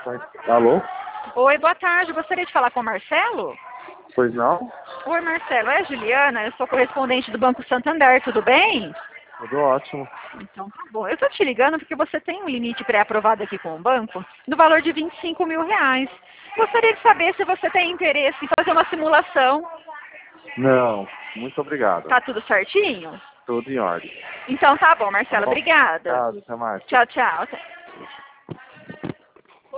Alô? Oi, boa tarde. Gostaria de falar com o Marcelo? Pois não? Oi, Marcelo. É a Juliana. Eu sou correspondente do Banco Santander. Tudo bem? Tudo ótimo. Então, tá bom. Eu tô te ligando porque você tem um limite pré-aprovado aqui com o banco no valor de R$ 25.000. Gostaria de saber se você tem interesse em fazer uma simulação. Não, muito obrigado. Tá tudo certinho? Tudo em ordem. Então tá bom, Tá Marcelo. bom? Obrigada. Obrigado, até mais. Tchau, tchau.